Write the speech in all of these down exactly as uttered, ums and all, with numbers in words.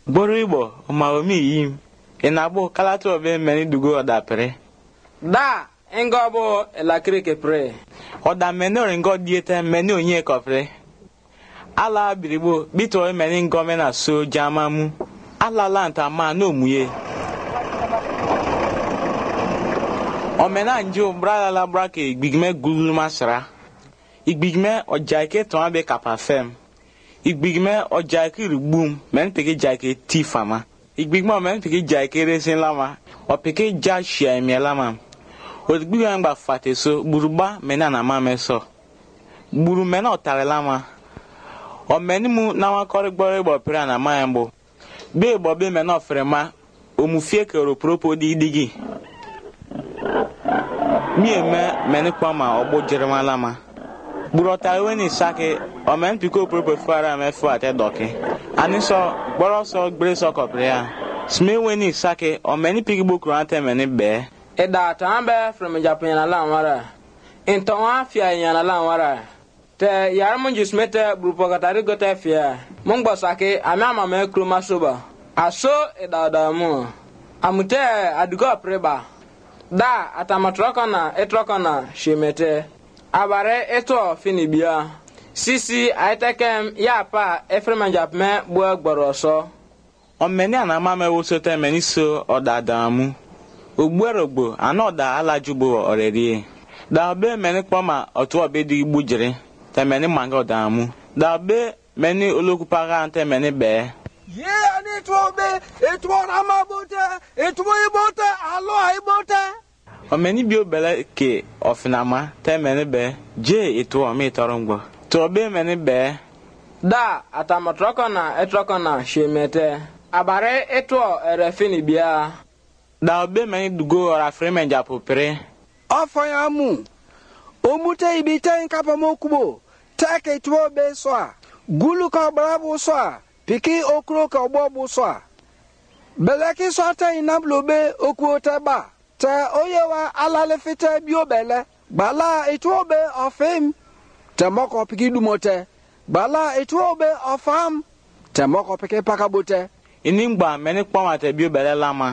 Boribo, ma omi yim. Inabo kalato be meni dugo oda pre. Da, engobo la kreke pre. Oda meni oringo diete meni onye kopre. Ala biribo bito meni ngome na so jamamu. Ala lanta ma no muye. Omena njo brala la brake igbigme gulu masra. Igbigme ojaike ton abe kapafem. Igbigme ojaike rubum men peke jaike tifama. Igbigme men peke jaike resin lama. O peke jashia emi lama. O igbigme ngba fate so buruba mena na mame so. Buru mena otare lama. O menimu na wa kore gbore bo pira na mayambo. Be bo be mena ofrema o mu fie ke ro propo di digi. Mi eme meni kwa ma obo jerema lama. Burota weni sake o men piko propo fara me fo ate doke. Ani so boro so gbre so koprea. Sme weni sake o meni piki bokru ante meni be. E da tambe from Japan na lanwara. Into wa fia yana lanwara. Te yar mun jismete brupo katari gote fia. Mungbo sake amama me kroma soba. Aso e da da mu. Amute adugo preba. Da atamatrokana etrokana shemete. Abare eto finibia. Sisi aitekem ya pa efreman japme bua gboroso. O meni anama me wosote meni so odadamu. Ogberogbo anoda alajubo oreri. Da be meni kpoma otu obe di bujire. Te meni manga odamu. Da be meni olokupaga ante meni be. Ye ani tuobe etuo ramabote etuo ibote alo ibote. O meni bio bele ke ofinama te meni be je etuo mi torongbo. To be meni be. Da atamatrokana etrokana shemete. Abare etuo erefini bia. Da be meni dugo ora fremen japo pre. Afayamu. Omute ibite nkapa mokubo. Take etuo be soa. Gulu ka brabo soa. Piki okro ka obobu soa. Beleki soate inablobe okuote ba. Te oyewa alale fite biobele. Bala etuobe ofim. Te moko piki dumote. Bala etuobe ofam. Te moko piki pakabote. Inimgba meni kpoma te biobele lama.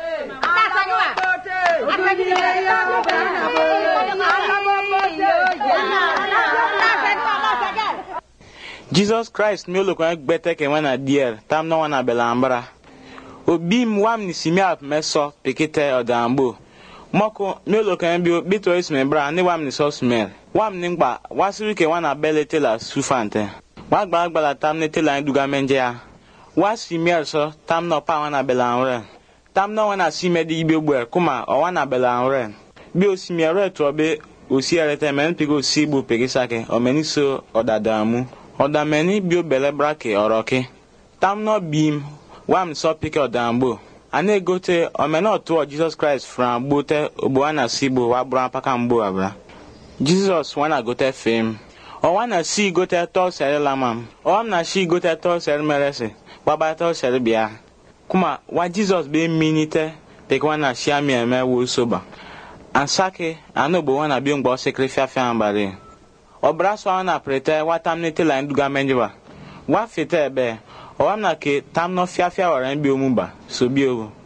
Jesus Christ mi olokon gbete ke wana dier tam no wana belambra. Obi mwam ni simia meso pikite odambo. Moko mi olokon bi bito isme bra ni wam ni so smell. Wam ni ngba wasiru ke wana belete la sufante. Wa gba gba la tam ni tela nduga menjea. Wa simia so tam no pa wana belamre. Tam no wana simedi ibe gber kuma o wana belamre. Bi o simia re to be o si arete men pigo sibu pegisake o meniso odadamu. Oda meni bio bele brake oroke. Tam no beam wam so pike odambo. Ane gote omena to Jesus Christ from bote obuana sibo wa bra paka mbo abra. Jesus wana gote fame. O wana si gote to sere lamam. O amna shi gote to sere merese. Baba to sere bia. Kuma wa Jesus be minite peke wana shi ami eme wo soba. Ansake anobo wana bi ngbo sacrifice ambare. Obraso wana prete watamnete la nduga menjiba. Wa fite be o amna ke tamno fiafia oran bi omuba so bi owo.